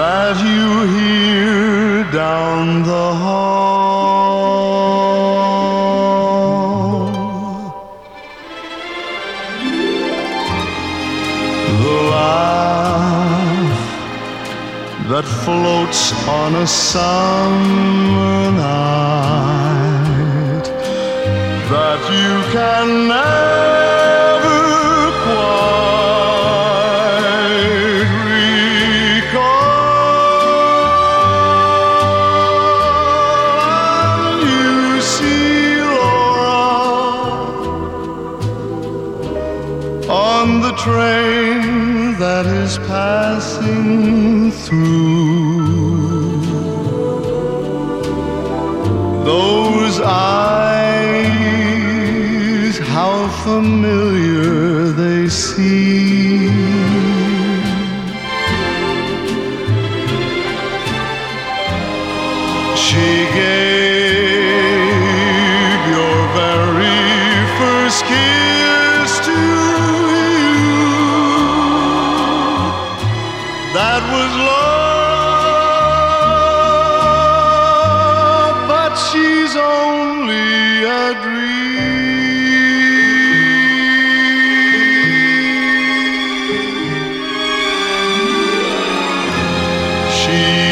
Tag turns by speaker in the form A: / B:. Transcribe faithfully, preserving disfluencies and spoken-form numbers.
A: that you hear down the hall. The laugh that floats on a summer night that you can never quite recall. And you see Laura on the train that is passing through. Those eyes, how familiar they seem. She gave your very first kiss to you. That was love, but she's only a dream. She